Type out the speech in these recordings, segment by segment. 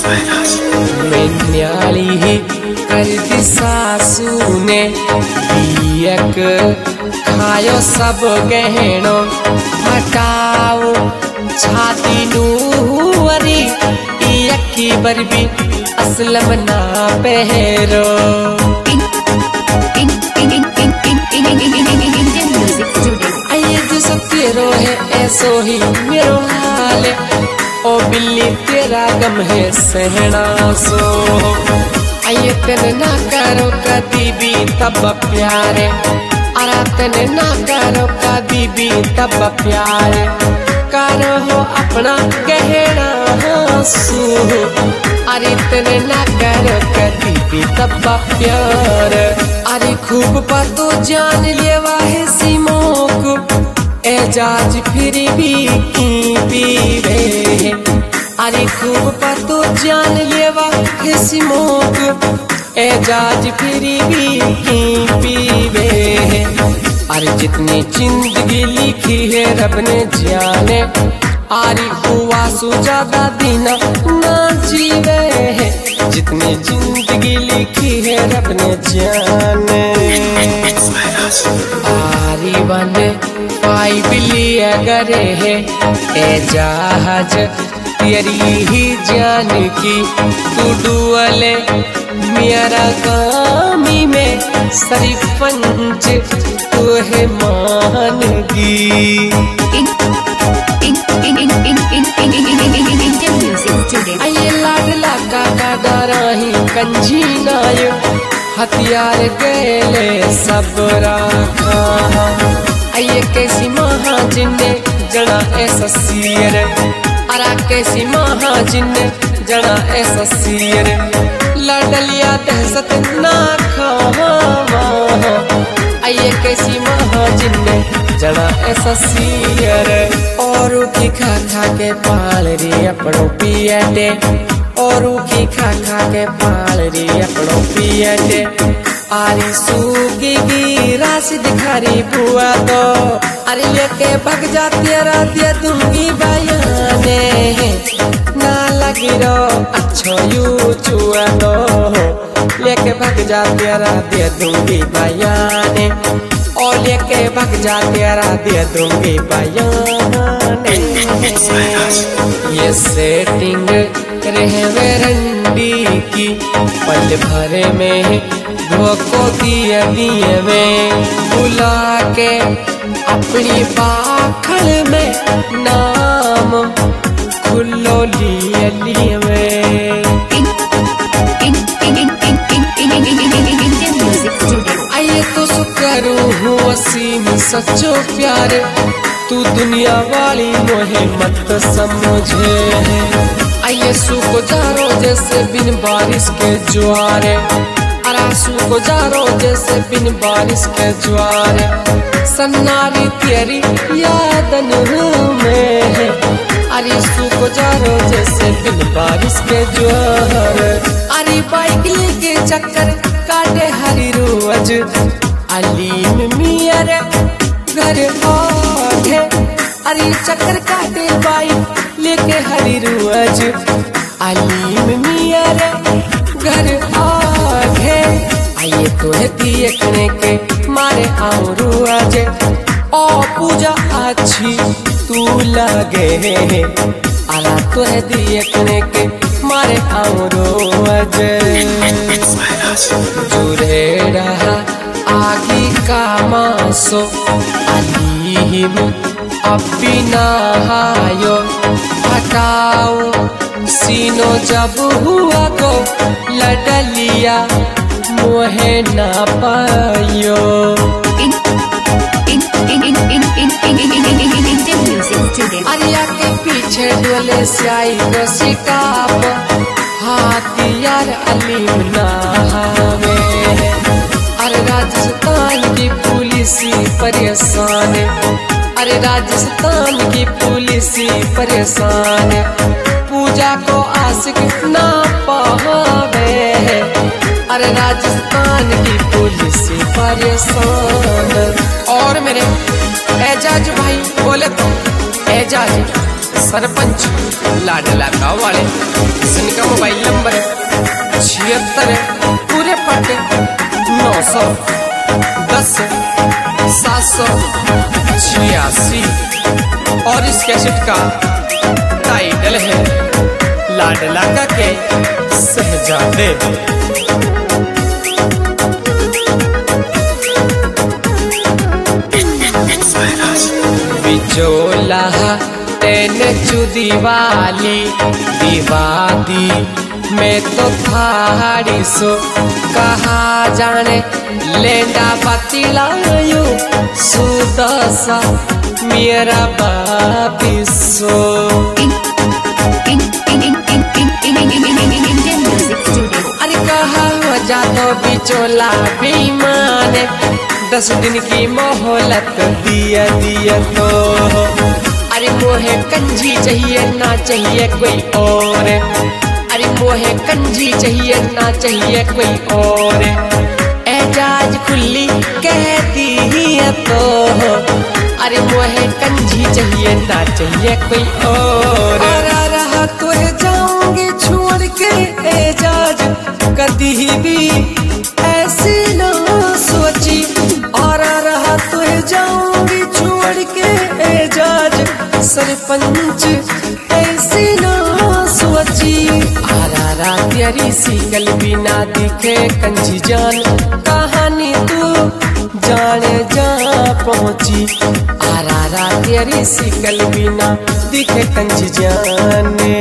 मैन्याली ही कर दी सासू ने पियक खायो सब गहनो हटाओ छाती नूरी की बरबी असलम ना पहरो। आइए जो सब तेरो है ऐसो ही मेरो हाल, ओ बिल्ली तेरा गम है सहना सो। आइए तेने ना करो कदी भी तब प्यारे, अरा तेने ना करो कदी भी तब प्यारे, करो हो अपना गहना हंसू। अरे तेने ना करो कदी भी तब प्यार, अरे खूब बातो जान लेवा है सिमोक एजाज फिर भी की पीवे। अरे खूब बातो जान लेवा है सिमोक एजाज फिर भी की पीवे। अरे जितनी जिंदगी लिखी है रब ने जाने, आरी हुआ सो ज्यादा दिन ना जीवे है, जितनी जिंदगी लिखी है रब ने जाने। आरी बन पाई बिल्ली अगर है एजाज तेरी ही जान की, तू डुअले मेरा गामी में सरपंच तू है मानगी। आइए लाडला काका डराही कंजी नाय हथियार गले सब राखा। आइए कैसी महाजिन जना ऐसा सियर, अरा कैसी महाजिन जना ऐसा सियर, लडलिया दहशत ना खावा। आइए कैसी महाजिन जना ऐसा सियर, और की खा खा के पाल री अपनों पियटे, और की खा खा के पाल री अपनों पियटे। आरी सूगी की राशि दिखारी बुआ तो, अरे लेके भग जा तेरा दे दूंगी बयाने, ना लगी रो अच्छो यू चुआ तो, लेके भग जा तेरा दे दूंगी बयाने, और लेके भग जा तेरा दे दूंगी बयाने। ये सेटिंग रहे वेरंडी की पल भरे में धोखो दिए दिए में, बुला के अपनी बाखड़ में नाम खुलो लिए लिए में। आइए तो सुकरू हूँ असीम सच्चो प्यार, तू दुनिया वाली मोहे मत समझे। आइए सूखो जारो जैसे बिन बारिश के ज्वारे, अरासू को जारो जैसे बिन बारिश के ज्वारे, सन्नारी तेरी यादन में। अरे सूखो जारो जैसे बिन बारिश के ज्वारे, अरे बाइक लेके चक्कर काटे हरी रोज, अलीम मियार घर आठे। अरे चक्कर काटे बाइक लेके हरी रोज, अलीम मियार घर आठे। आइए तोहे देखने के मारे आऊं आज, ओ पूजा अच्छी तू लगे, आला तोहे देखने के मारे आऊं आज। जुरे रहा आगी का मासो अलीम अभी नहायो, हटाओ सीनो जब हुआ को लडलिया मोहे ना पायो। अरिया के पीछे डोले से आई रसिकाप, हाथियार अलीम नहावे। अरे राजस्थान की पुलिस परेशान, अरे राजस्थान की पुलिस परेशान, पूजा को आशिक ना पावे। अरे राजस्थान की पुलिस परेशान। और मेरे एजाज भाई बोले तो एजाज सरपंच लाडला गाँव वाले, इनका मोबाइल 76 पूरे पट्टे 910 786 और इस कैसेट का टाइटल है लाडला का के शहजादे। बिचोला तेन चुदी वाली दीवादी मैं तो थाड़ी सो कहा जाने लेंडा पतिलायो सुदसा मेरा बापी सो। अरे कहा हो जा तो बिचोला बेईमान 10 दिन की मोहलत दिया तो। अरे मोहे कंजी चाहिए ना चाहिए कोई और, अरे मोहे कंजी चाहिए ना चाहिए कोई और, एजाज खुली कहती है तो। अरे मोहे कंजी चाहिए ना चाहिए कोई और रहा तो जाऊंगी छोड़ के एजाज कभी भी ऐसी ना सोची। और रहा तो जाऊंगी छोड़ के एजाज सरपंच ऐसी ना सोची। आरा तेरी सी कल भी ना दिखे कंजी जान कहानी तू जाने जा पहुंची। आरा तेरी सी कल भी ना दिखे कंजी जाने।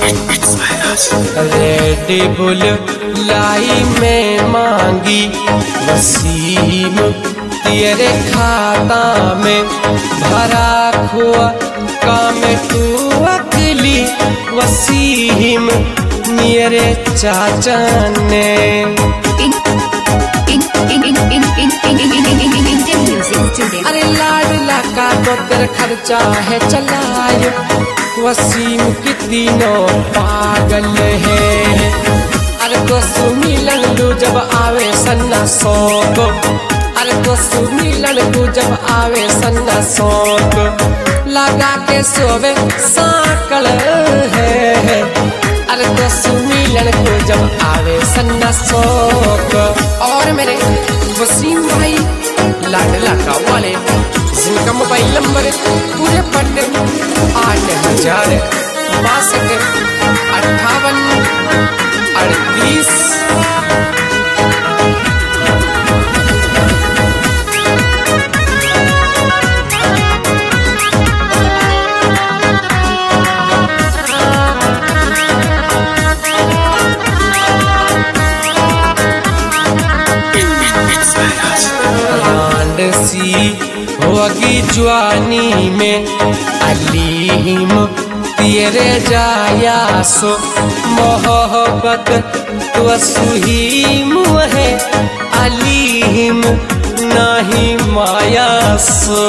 रेड बुल लाई में मांगी वसीम तेरे खाता में भरा खुआ काम तू अकेली वसीम मेरे चाचा ने। अरे लाडला का तो तेरा खर्चा है चलाए वसीम कितनी नो पागल है। अरे तो सुमिलन लू जब आवे सन्ना सोक, अरे तो सुमिलन लू जब आवे सन्ना सोक लगा के सोवे साकल है। अरे तो सुमिलन को जब आवे सन्ना सोक। और मेरे वसीम भाई लाडला का वाले जिनका मोबाइल नंबर पूरे पट्टे 8062 58 38। सी होगी जवानी में अलीम तेरे जाया सो मोहब्बत तो सुहीम है अलीम नहीं माया सो।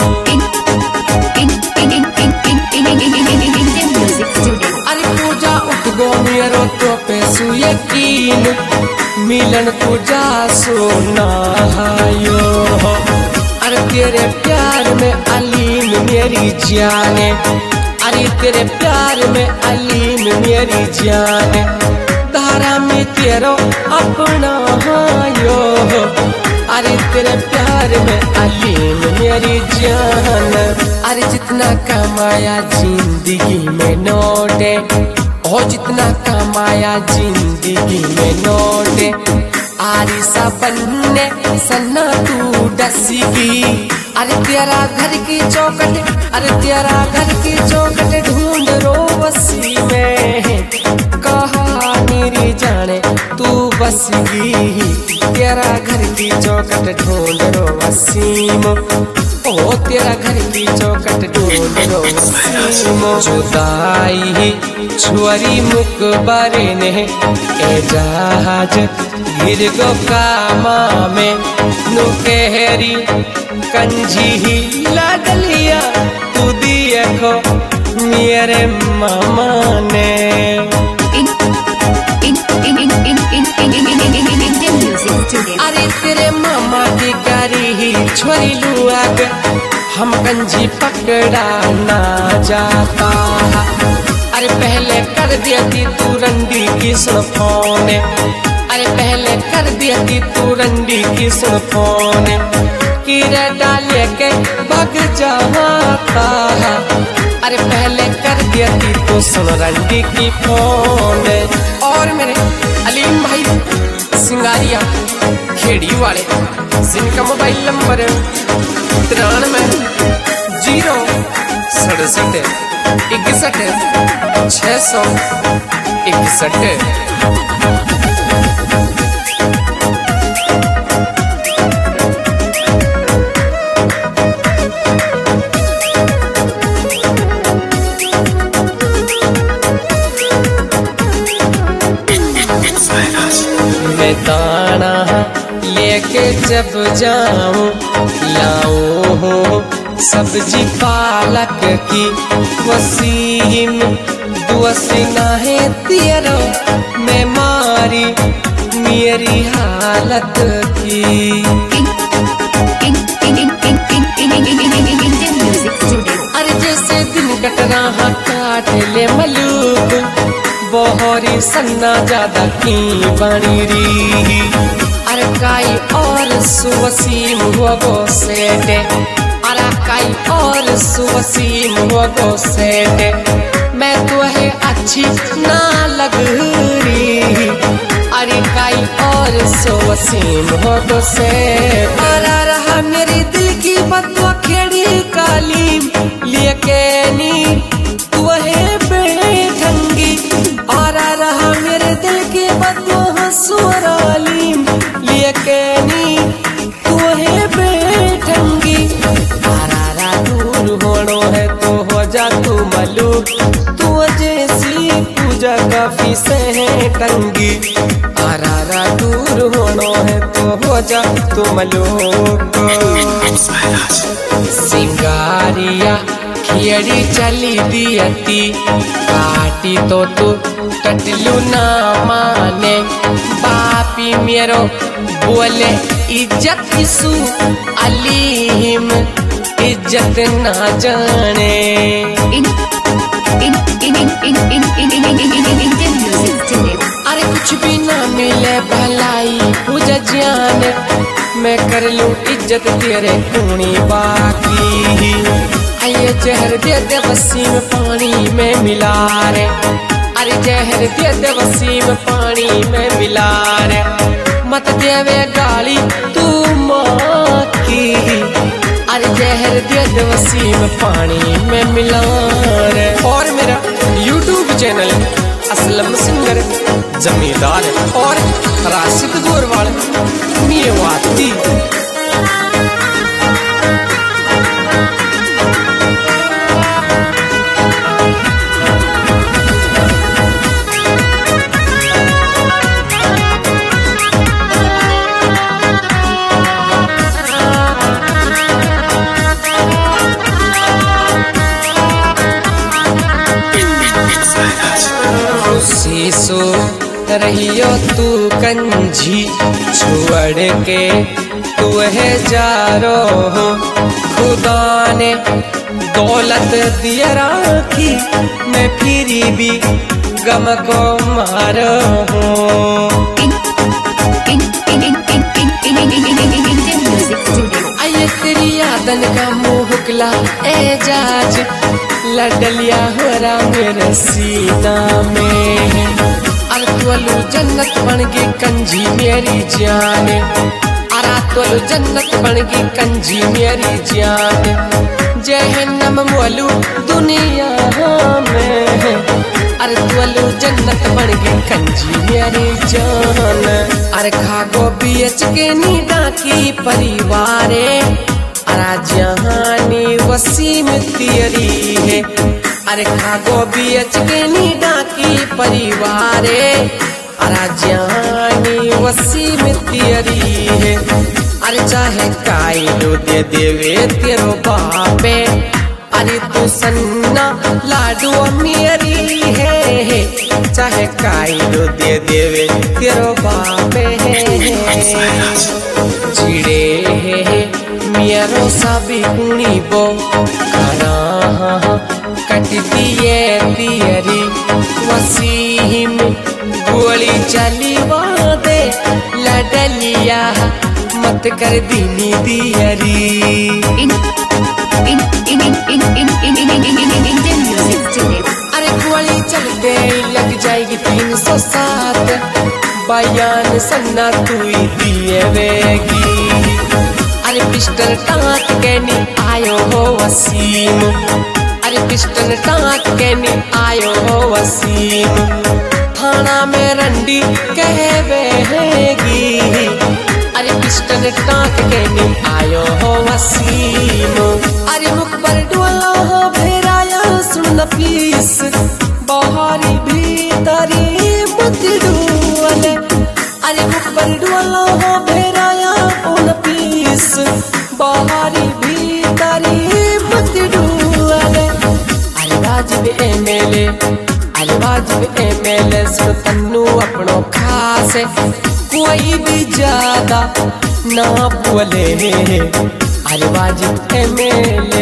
अरे पूजा उठ गो मेरो तो पे सु यकीन मिलन पूजा सो नहायो। अरे तेरे प्यार में अलीम मेरी जाने, अरे तेरे प्यार में अलीम मेरी जाने धारा में तेरो अपना हायो। अरे तेरे प्यार में अलीम मेरी जान। अरे जितना कमाया जिंदगी में नोटे, ओ जितना कमाया जिंदगी में नोटे आरिसा बनने सन्ना तू डसीगी। अरे तेरा घर की चौखट, अरे तेरा घर की चौखट ढूंढ रो वसी में कहा मेरी जाने तू बसगी। तेरा घर की चौखट ढूंढ रो वसीम, ओ तेरा घर की चौखट ढूंढ रो वसीम। जुदाई छुअरी मुकबरे ने एजाज गिर गो कामा में नुकेहरी कंजी ही लगलिया तू दिए को मेरे मामा ने। अरे तेरे मामा की करी ही छोरी लुआग हम कंजी पकड़ा ना जाता। अरे पहले कर देती तू रंडी की सुन फोन, अरे पहले कर देती तू रंडी की सुन फोन, कीड़ा डाले के भग जाता है। अरे पहले कर देती तू सुन रंडी की फोन। और मेरे अलीम भाई सिंगारिया खेड़ी वाले, जिनका मोबाइल नंबर 93 067 61 661। मैं दाना लेके जब जाऊं लाऊं हूँ सब्जी पालक की, वसीम दुआसीना है तेरो मैं मारी मेरी हालत की। अरे जैसे दिन कट रहा काट ले मलूक, बोहरी सन्ना ज्यादा की बनी री। अरे काई और सुवसीम हुआ गो सेटे, अरे काई और सुवसीम हुआ गो सेटे, मैं तो है अच्छी ना लग रही। अरे काई और सुवसीम हुआ गो सेटे, अरे रहा मेरे दिल की बदवा खेड़ी कालीम लिए के नी तू है बेढंगी। और रहा मेरे दिल की बदवा सुरालीम लिए के नी तू है बेढंगी। आरा दूर होनो है तो हो जा तू मलूक, तू जैसी पूजा काफी से है टंगी। आरा दूर होनो है तो हो जा तू मलूक। सिंगारिया खियड़ी चली दियती काटी तो तू टटलू ना माने, बापी मेरो बोले इज्जत सु अलीम इज्जत ना जाने। अरे कुछ भी ना मिले भलाई पूजा जाने, मैं कर लूं इज्जत तेरे खूनी बाकी। ये जहर दे दे वसीम पानी में मिला रे, अरे जहर दे दे वसीम पानी में मिला रे, मत देवे गाली तू माँ की। अरे जहर दे दे वसीम पानी में मिला रे। और मेरा YouTube चैनल असलम सिंगर जमींदार और राशिद गोरवाल मेवाती। सो रहियो तू कंजी छोड़ के तू है जा रो हो, खुदा ने दौलत दिया राखी मैं फिरी भी गम को मारो हूँ। आये तेरी यादन का मुँह हुकला एजाज लडलिया हो रहा मेरे सीना में। अरतुलु जन्नत बन गई कंजी मेरी जान, अरतुलु जन्नत बन गई कंजी मेरी जान। जहन्नम मोलू दुनिया में, अरतुलु जन्नत बन गई कंजी मेरी जान। अरे खागो बीच के नीडा की परिवारे, अरा जहानी वसीम तेरी है। अरे खागो बीच के नीडा की परिवारे, अरा जहानी वसीम तेरी है। अरे चाहे कायलो दे देवे तेरो बापे, अरे तू सन्ना लाडू मेरी है। चाहे कायलो दे देवे तेरो बापे, चिड़े है मेरो साबी कुणी बो करा कट दिए दियरी वसीम गोली चली वादे लडलिया मत कर दीनी दियरी। अरे गोली चल दे लग जाएगी 307 बयान सन्ना तू दिए वेगी। अरे पिस्टल टाँक के नी आयो हो वसीम, अरे पिस्टल टाँक के नी आयो हो वसीम, थाना में रंडी कहवेगी। अरे पिस्टल टाँक के नी आयो हो वसीम। अरे मुख पर डोला हो भेराया सुन पीस बाहरी भीतरी मत डोले। अरे मुख पर डोला हो भेराया उन पीस बाहरी भीतरी मत डोले। अलवाजिब एमएलए अलवाजिब एमएलए सुन तन्नू अपनो खास कोई भी ज्यादा ना बोले। अलवाजिब एमएलए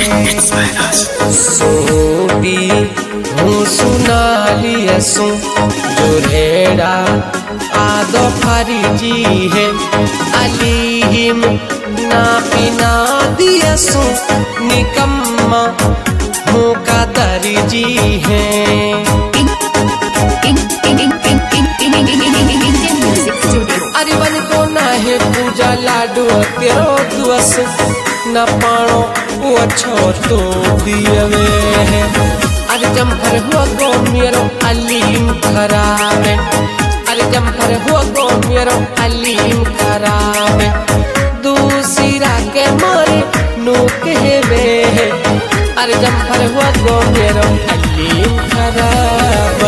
सोबी हूँ सुना लिया सु जो रेड़ा आदो फरीजी है अलीम ना पिना दिया सु निकम्मा हूँ का दर्जी है। अरे बन को ना है पूजा लाडू तेरो दुआस न पाणो वो छो तो दियवे है। अरे जम्फर हुआ गो मेरो अलीम खराब है, अरे जम्फर हुआ गो मेरो अलीम खराब है, दूसरा के मारे नू कहवे है। अरे जम्फर हुआ गो मेरो अलीम खराब।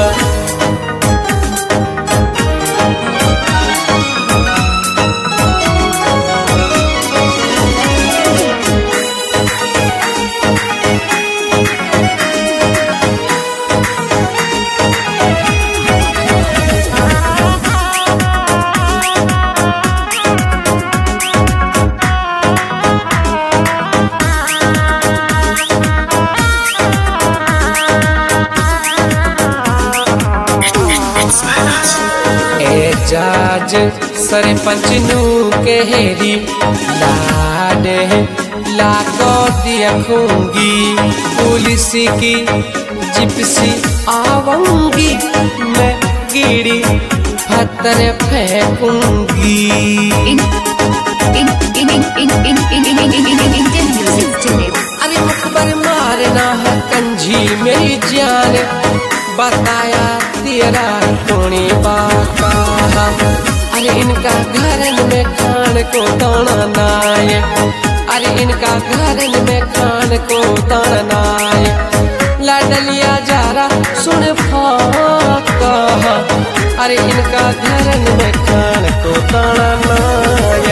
जाज सरपंच नू कहरी लाडे लागो देखूंगी, पुलिस की जिप्सी आऊंगी, मैं कीड़ी पत्थर फेंकूंगी। अरे मुखबर मारना है कंजी मेरी जान, बताया तेरा टोनी बाका। अरे इनका घरन में खान को दाना नाय, अरे इनका घरन में खान को दाना नाय। लाडलिया जारा सुन फाका, अरे इनका घरन में खान को दाना नाय।